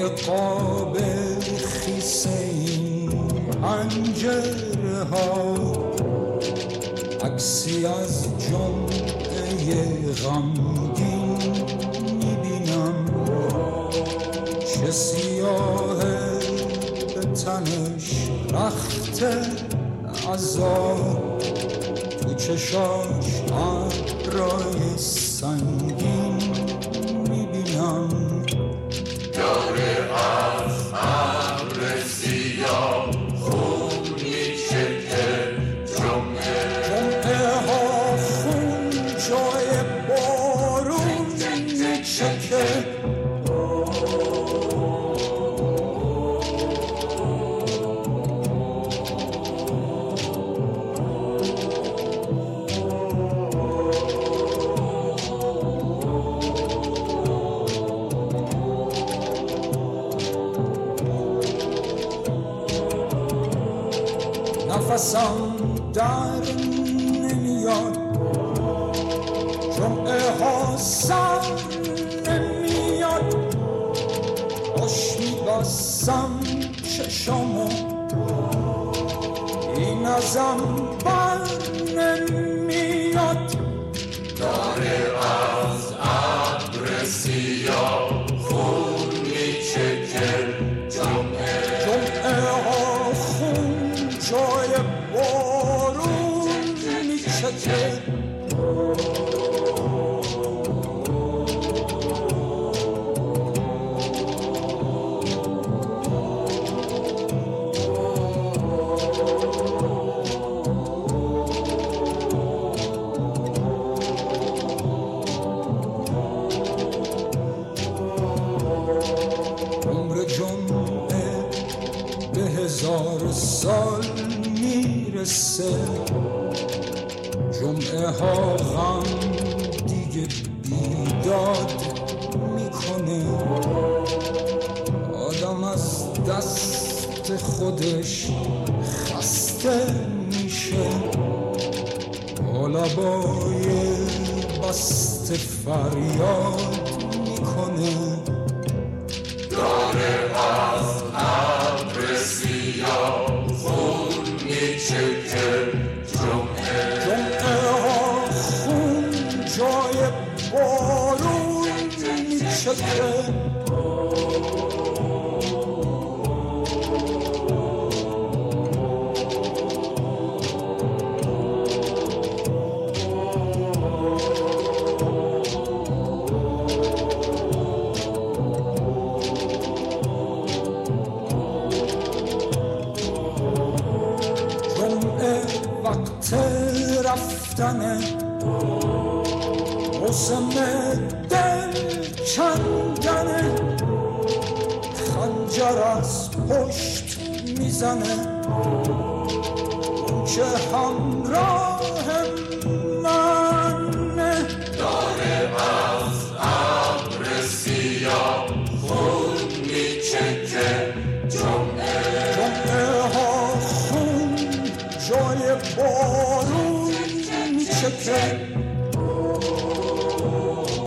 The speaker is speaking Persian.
روی قاب خیس این پنجره ها عکسی از جمعه غمگین میبینم، چه سیاهه به تنش رخت عذاب، تو چشاش ابرای سنگین میبینم. داره از ابر سیاه خون میچکه، جمعه ها خون جای بارون میچکه. نفسم در نمیاد، جمعه ها سر نمیاد، خوش میبستم چشامو این ازم بر نمیاد. داره از ابر سیاه خون میچکه، جمعه ها خون جای بارون میچکه. عمر جمعه به 1000 سال میرسه، جمعه ها غم دیگه بیداد میکنه، آدم از دست خودش خسته میشه، با لبای بسته فریاد میکنه. داره از ابر سیاه خون میچکه، جمعه ها خون جای بارون میچکه. وقت رفتنه، موسم دل کندنه، خنجر از پشت میزنه، اون که همراه منه. داره از ابر سیاه خون میچکه، جمعه ها خون جای بارون میچکه.